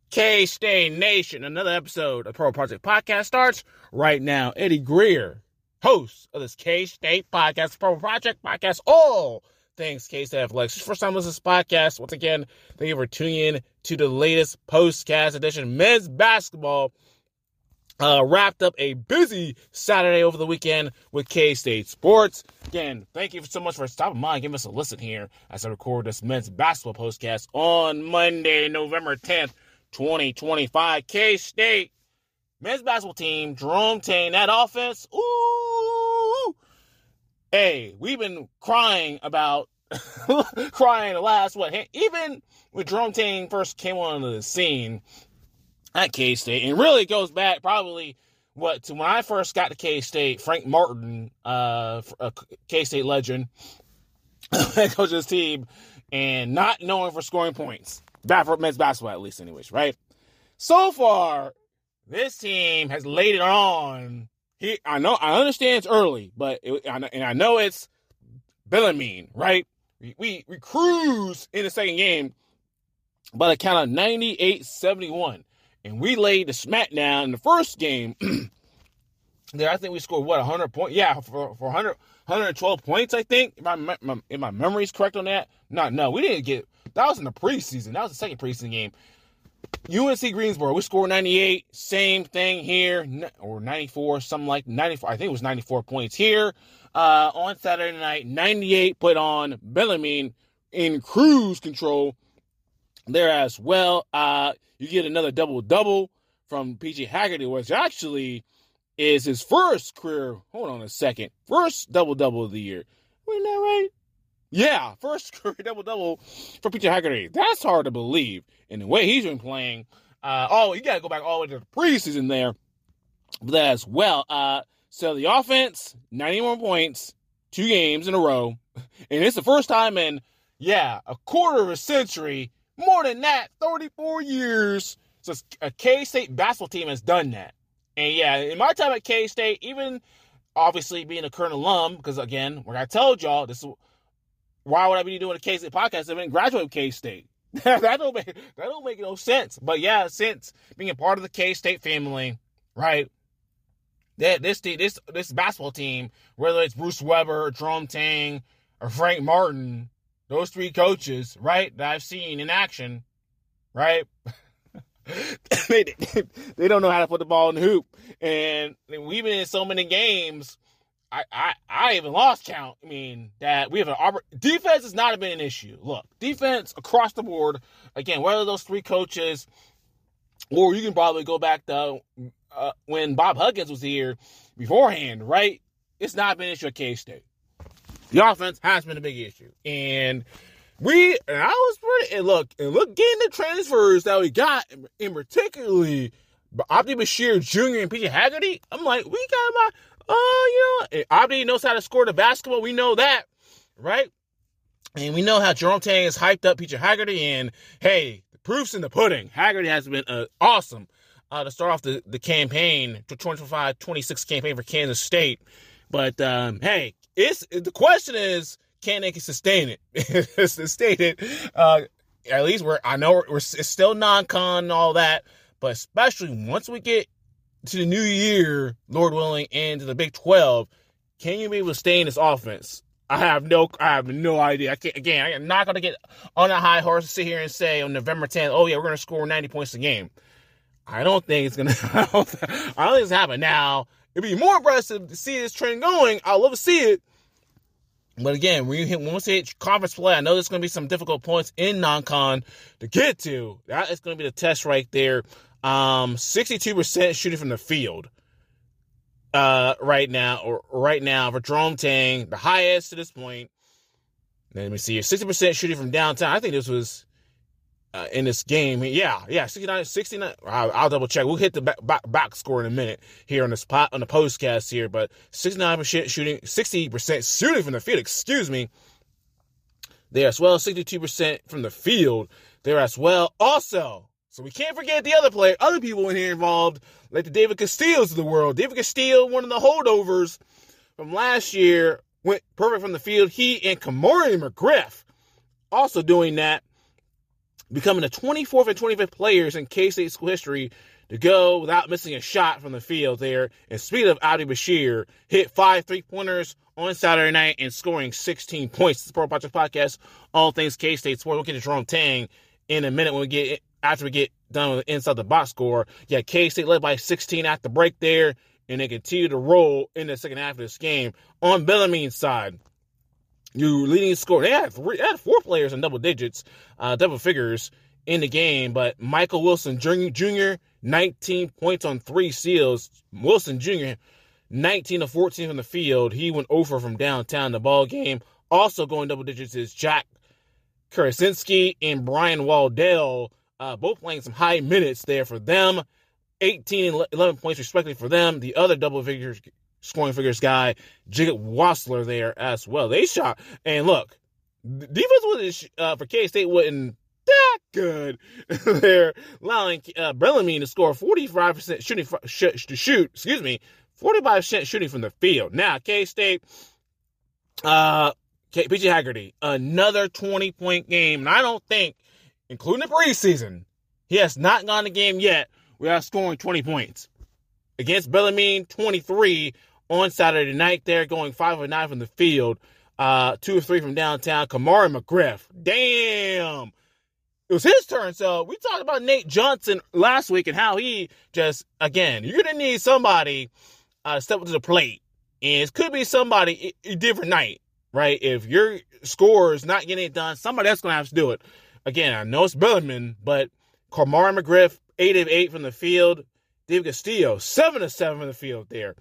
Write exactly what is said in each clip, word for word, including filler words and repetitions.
K-State Nation, another episode of Pro Project Podcast starts right now. Eddie Greer, host of this K-State podcast, Pro Project Podcast, all things K-State Athletics. First time listening to this podcast, once again, thank you for tuning in to the latest postcast edition. Men's basketball uh, wrapped up a busy Saturday over the weekend with K-State Sports. Again, thank you so much for stopping by and giving us a listen here as I record this men's basketball postcast on Monday, November tenth. twenty twenty-five. K-State men's basketball team, Jerome Tang, that offense, ooh, hey, we've been crying about, crying the last, what, even when Jerome Tang first came onto the scene at K-State, and really goes back probably, what, to when I first got to K-State, Frank Martin, uh, a K-State legend, head coach of his team, and not knowing for scoring points. Bad for men's basketball, at least, anyways, right? So far, this team has laid it on. He, I know, I understand it's early, but it, and I know it's Bellarmine, right? We, we we cruise in the second game by the count of ninety-eight seventy-one, and we laid the smackdown in the first game. There, I think we scored what one hundred points. Yeah, for for one hundred, one hundred twelve points, I think. If my, my if my memory is correct on that, no, no, we didn't get. That was in the preseason. That was the second preseason game. U N C Greensboro, we scored ninety-eight. Same thing here, or ninety-four, something like ninety-four. I think it was ninety-four points here uh, on Saturday night. ninety-eight put on Bellarmine in cruise control there as well. Uh, you get another double-double from P J Haggerty, which actually is his first career. Hold on a second. First double-double of the year. Wasn't that right? Yeah, first career double-double for P J Haggerty. That's hard to believe. And the way he's been playing, uh, oh, you got to go back all the way to the preseason there as well. Uh, so the offense, ninety-one points, two games in a row. And it's the first time in, yeah, a quarter of a century, more than that, thirty-four years, so a K-State basketball team has done that. And, yeah, in my time at K-State, even obviously being a current alum, because, again, like I told y'all, this is why would I be doing a K-State podcast if I didn't graduate with K-State? that don't make that don't make no sense. But yeah, since being a part of the K-State family, right? That this team, this this basketball team, whether it's Bruce Weber, Jerome Tang, or Frank Martin, those three coaches, right, that I've seen in action, right? they, they don't know how to put the ball in the hoop, and we've been in so many games. I, I, I even lost count. I mean, that we have an defense has not been an issue. Look, defense across the board. Again, whether those three coaches, or you can probably go back to uh, when Bob Huggins was here beforehand, right? It's not been an issue at K-State. The offense has been a big issue. And we, and I was pretty, and look, and look, getting the transfers that we got, in particularly Abdi Bashir Junior and P J Haggerty, I'm like, we got my, oh, you know, Abdi knows how to score the basketball. We know that, right? And we know how Jerome Tang has hyped up P J Haggerty. And, hey, the proof's in the pudding. Haggerty has been uh, awesome uh, to start off the, the campaign, the twenty-five twenty-six campaign for Kansas State. But, um, hey, it's the question is, can they sustain it? sustain it. Uh, at least we're, I know we're, we're it's still non-con and all that. But especially once we get to the new year, Lord willing, and to the Big twelve, can you be able to stay in this offense? I have no, I have no idea. I can't, again, I'm not going to get on a high horse and sit here and say on November tenth, oh yeah, we're going to score ninety points a game. I don't think it's going to, I don't think it's happen. Now, it'd be more impressive to see this trend going. I'd love to see it. But again, when you hit, once you hit conference play, I know there's going to be some difficult points in non-con to get to. That is going to be the test right there. Um, sixty-two percent shooting from the field, uh, right now, or right now for Jerome Tang, the highest to this point. Let me see here. sixty percent shooting from downtown. I think this was, uh, in this game. Yeah, yeah, sixty-nine, sixty-nine. I'll, I'll double check. We'll hit the back, back, back score in a minute here on the spot, on the postcast here, but sixty-nine percent shooting, sixty percent shooting from the field, excuse me, there as well. sixty-two percent from the field there as well. Also, so we can't forget the other player, other people in here involved, like the David Castillos of the world. David Castillo, one of the holdovers from last year, went perfect from the field. He and Kamari McGriff also doing that. becoming the twenty-fourth and twenty-fifth players in K-State school history to go without missing a shot from the field there. And speaking of Adi Bashir, hit five three-pointers on Saturday night and scoring sixteen points. This is the Pro Project Podcast, all things K-State sports. We'll get to Jerome Tang in a minute when we get after we get done with the inside the box score. Yeah, K-State led by sixteen at the break there, and they continue to roll in the second half of this game. On Bellarmine's side, you leading scorer. They had three, they had four players in double digits, uh, double figures in the game, but Michael Wilson Junior, nineteen points on three steals. Wilson Junior, nineteen of fourteen from the field. He went over from downtown in the ball game. Also going double digits is Jack Karasinski and Brian Waldell, uh, both playing some high minutes there for them. eighteen and eleven points respectively for them. The other double figures scoring figures guy, Jacob Wassler there as well. They shot. And look, defense was uh, for K-State wasn't that good. They're allowing uh, Bellarmine to score forty-five percent shooting sh- to shoot, excuse me, forty-five percent shooting from the field. Now, K-State, uh, P J Haggerty, another twenty-point game. And I don't think, including the preseason, he has not gone a game yet without scoring twenty points. Against Bellarmine, twenty-three on Saturday night there, going five of nine from the field, uh, two of three from downtown. Kamari McGriff, damn. It was his turn. So we talked about Nate Johnson last week and how he just, again, you're going to need somebody uh, to step up to the plate. And it could be somebody a different night, right? If your score is not getting it done, somebody else going to have to do it. Again, I know it's Bellarmine, but Kamari McGriff, eight of eight from the field. David Castillo, seven of seven from the field there.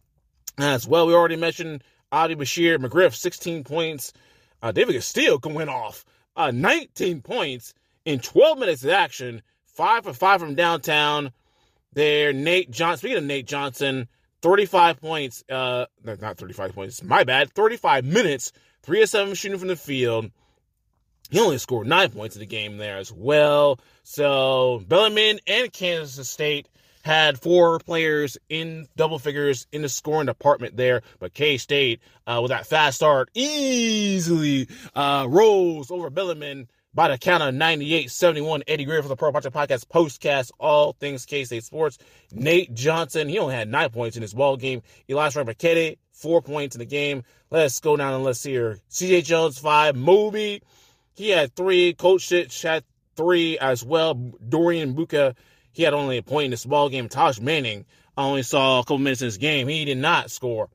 As well, we already mentioned Adi Bashir, McGriff, sixteen points. Uh, David Castillo can win off uh, nineteen points in twelve minutes of action. Five for five from downtown there. Nate Johnson, speaking of Nate Johnson, thirty-five points. Uh, not thirty-five points, my bad. thirty-five minutes, three of seven shooting from the field. He only scored nine points in the game there as well. So, Bellarmine and Kansas State had four players in double figures in the scoring department there, but K-State, uh, with that fast start, easily uh, rolls over Bellarmine by the count of ninety-eight seventy-one. Eddie Greer for the Pro Project Podcast postcast, all things K-State sports. Nate Johnson, he only had nine points in his ball game. Elias Rambakete, four points in the game. Let's go down and let's see here. C J Jones, five. Moby, he had three. Coach Sitch had three as well. Dorian Buka, he had only a point in this ball game. Taj Manning, I only saw a couple minutes in this game. He did not score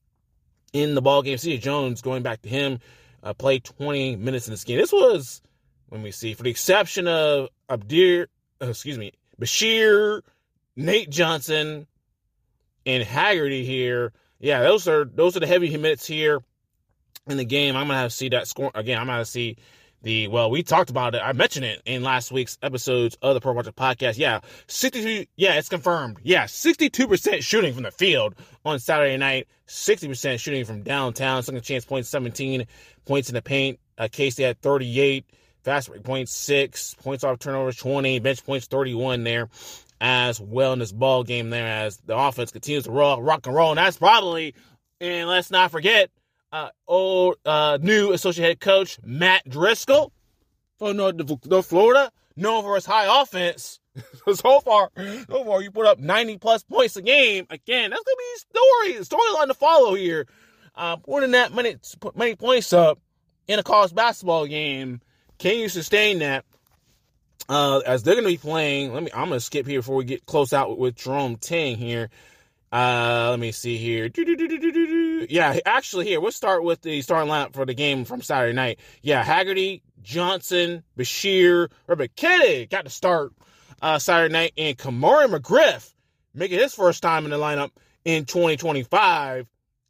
in the ball game. C J Jones, going back to him, uh, played twenty minutes in this game. This was, let me see, for the exception of Abdir, uh, excuse me, Bashir, Nate Johnson, and Haggerty here. Yeah, those are those are the heavy minutes here in the game. I'm gonna have to see that score again. I'm gonna have to see. The, well, we talked about it. I mentioned it in last week's episodes of the Pro Project Podcast. Yeah, sixty-two, yeah, it's confirmed. Yeah, sixty-two percent shooting from the field on Saturday night, sixty percent shooting from downtown. Second chance points, seventeen points in the paint. Uh, Casey had thirty-eight, fast break points, six, points off turnovers, twenty, bench points, thirty-one there as well in this ball game there as the offense continues to roll, rock and roll. And that's probably, and let's not forget, Uh, old, uh, new associate head coach, Matt Driscoll from North, North Florida, known for his high offense. so far, so far, you put up ninety plus points a game. Again, that's going to be a story, storyline to follow here. Uh, putting that many, many points up in a college basketball game. Can you sustain that? Uh, as they're going to be playing, let me, I'm going to skip here before we get close out with, with Jerome Tang here. Uh, let me see here. Yeah, actually here, we'll start with the starting lineup for the game from Saturday night. Yeah, Haggerty, Johnson, Bashir, Rambakete got to start uh, Saturday night, and Kamari McGriff making his first time in the lineup in twenty twenty-five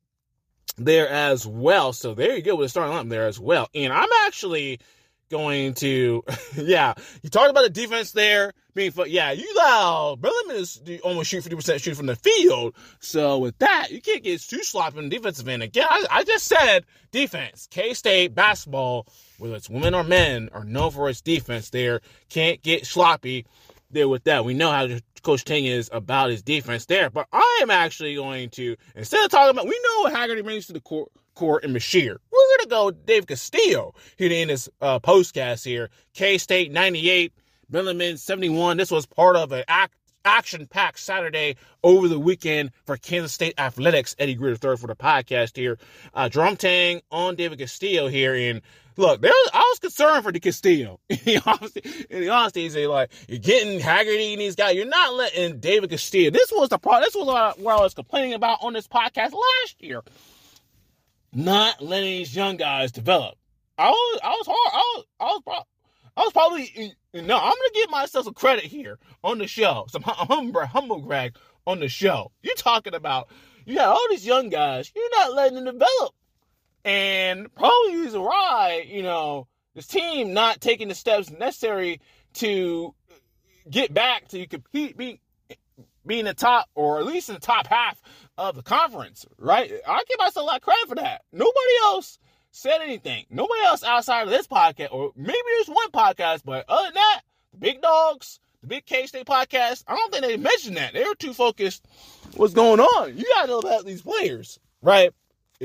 there as well. So there you go with the starting lineup there as well. And I'm actually going to, yeah, you talked about the defense there being, yeah, you allow Bellarmine is almost shoot fifty percent shoot from the field. So with that, you can't get too sloppy in the defensive end. Again, I, I just said defense. K-State basketball, whether it's women or men, are known for its defense there. Can't get sloppy there with that. We know how Coach Tang is about his defense there. But I am actually going to, instead of talking about, we know what Haggerty brings to the court, Court and Bashir. We're going to go Dave Castillo here in this uh, postcast here. K-State ninety-eight, Bellarmine seventy-one. This was part of an act, action-packed Saturday over the weekend for Kansas State Athletics. Eddie Greer the third for the podcast here. Uh, Drum Tang on David Castillo here. And look, there was, I was concerned for the Castillo. In the honesty, in the honesty, he's like, you're getting Haggerty and these guys. You're not letting David Castillo. This was the problem. This was what I, what I was complaining about on this podcast last year. Not letting these young guys develop. I was, I was hard. I was, I was, I was probably, no, I'm going to give myself some credit here on the show. Some humble, humble brag on the show. You're talking about, you got all these young guys. You're not letting them develop. And probably the reason why, you know, this team not taking the steps necessary to get back to compete, be, be in the top, or at least in the top half of the conference, right? I give myself a lot of credit for that. Nobody else said anything. Nobody else outside of this podcast, or maybe there's one podcast, but other than that, the big dogs, the big K-State podcast, I don't think they mentioned that. They were too focused what's going on. You got to know about these players, right?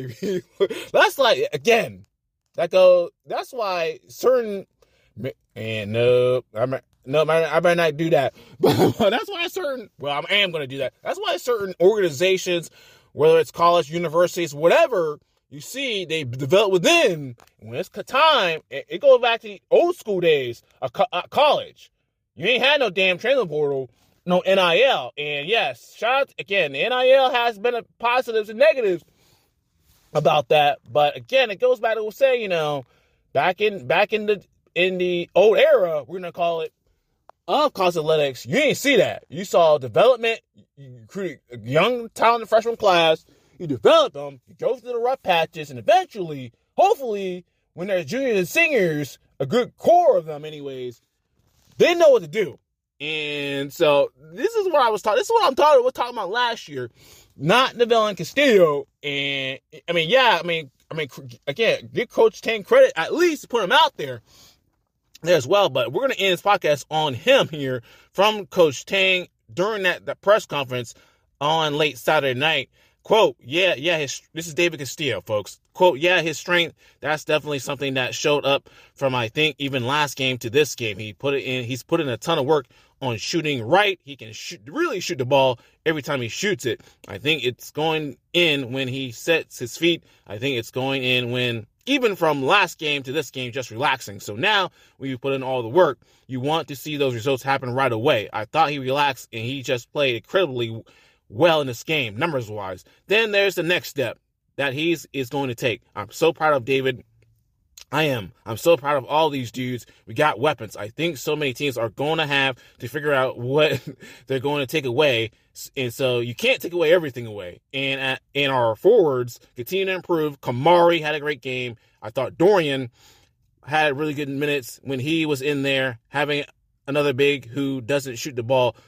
That's like, again, that go. That's why certain, and no, I'm no, I better not do that. But that's why certain, well, I am going to do that. That's why certain organizations, whether it's college, universities, whatever, you see, they develop within. When it's time, it, it goes back to the old school days of co- uh, college. You ain't had no damn transfer portal, no N I L. And yes, shout out, again, the N I L has been a positives and negatives about that. But again, it goes back to what we're saying, you know, back in back in the in the old era, we're gonna call it, of college athletics, you ain't see that. You saw development, you recruited a young, talented freshman class, you developed them, you drove through the rough patches, and eventually, hopefully, when there's juniors and seniors, a good core of them anyways, they know what to do. And so this is what I was talking. This is what I'm talking. Was talking about last year, not developing Castillo. And I mean, yeah, I mean, I mean, again, give Coach Tang credit at least to put him out there, there as well. But we're gonna end this podcast on him here from Coach Tang during that, that press conference on late Saturday night. Quote, yeah, yeah, his, this is David Castillo, folks. Quote, yeah, his strength, that's definitely something that showed up from, I think, even last game to this game. He put it in, he's put in a ton of work on shooting right. He can shoot, really shoot the ball every time he shoots it. I think it's going in when he sets his feet. I think it's going in when, even from last game to this game, just relaxing. So now, when you put in all the work, you want to see those results happen right away. I thought he relaxed, and he just played incredibly well in this game, numbers-wise. Then there's the next step that he's is going to take. I'm so proud of David. I am. I'm so proud of all these dudes. We got weapons. I think so many teams are going to have to figure out what they're going to take away. And so you can't take away everything away. And at, and our forwards continue to improve. Kamari had a great game. I thought Dorian had really good minutes when he was in there, having another big who doesn't shoot the ball.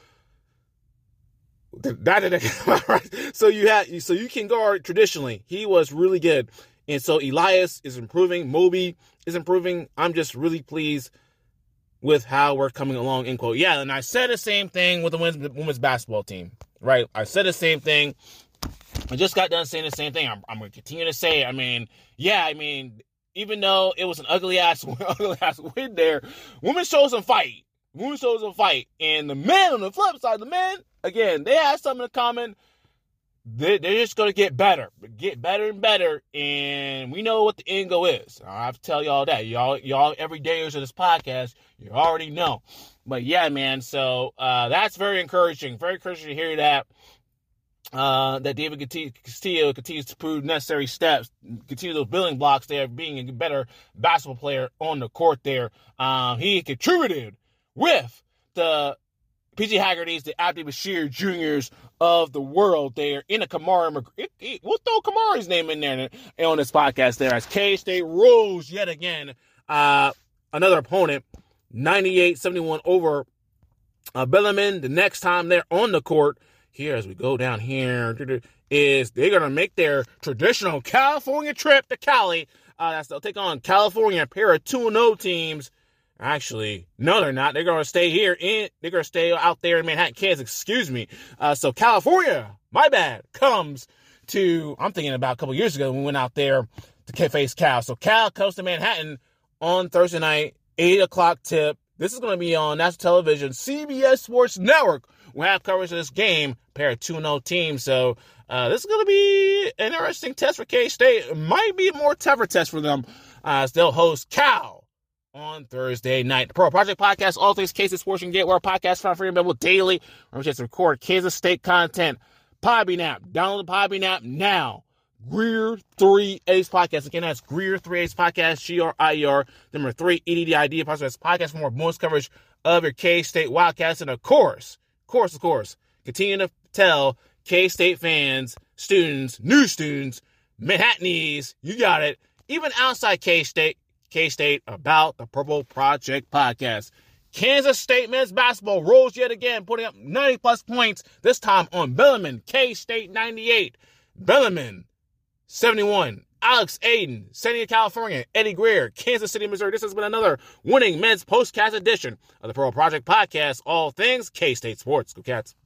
That didn't right. So you had so you can guard traditionally. He was really good. And so Elias is improving. Moby is improving. I'm just really pleased with how we're coming along, end quote. Yeah, and I said the same thing with the women's, women's basketball team, right? I said the same thing. I just got done saying the same thing. I'm, I'm going to continue to say it. I mean, yeah, I mean, even though it was an ugly-ass ugly ass win there, women showed some fight. Women showed some fight. And the men, on the flip side, the men, again, they have something in common. They're, they're just going to get better, get better and better, and we know what the end goal is. I have to tell y'all that. Y'all, y'all everydayers of this podcast, you already know. But yeah, man, so uh, that's very encouraging. Very encouraging to hear that, uh, that David Castillo continues to prove necessary steps, continue those building blocks there, being a better basketball player on the court there. Um, he contributed with the P J Haggerty's, the Abdi Bashir Juniors of the world there in a Kamari. We'll throw Kamari's name in there on this podcast there as K-State rolls yet again. Uh, another opponent, ninety-eight seventy-one over uh, Bellarmine. The next time they're on the court, here as we go down here, is they're going to make their traditional California trip to Cali. Uh, that's, they'll take on California, a pair of two and oh teams. Actually, no, they're not. They're going to stay here in, they're going to stay out there in Manhattan, Kansas, excuse me. Uh, so California, my bad, comes to, I'm thinking about a couple years ago when we went out there to face Cal. So Cal comes to Manhattan on Thursday night, eight o'clock tip. This is going to be on national television. C B S Sports Network will have coverage of this game, pair of two and oh teams. So uh, this is going to be an interesting test for K-State. It might be a more tougher test for them uh, as they'll host Cal on Thursday night. The Pro Project Podcast, all things K-State Sports, you can get where our podcast is free and available daily. Remember to record Kansas State content. Podbean app. Download the Podbean app now. Greer three Ace Podcast. Again, that's Greer three Ace Podcast, G R I E R. Number three, E D D I D. Podcast for more bonus coverage of your K-State Wildcats. And of course, of course, of course, continue to tell K-State fans, students, new students, Manhattanese, you got it, even outside K-State, K-State about the Purple Project Podcast. Kansas State men's basketball rolls yet again, putting up ninety plus points, this time on Bellarmine. K-State ninety-eight. Bellarmine seventy-one. Alex Aiden, San Diego, California. Eddie Greer, Kansas City, Missouri. This has been another winning men's postcast edition of the Purple Project Podcast. All things K-State sports. Go Cats.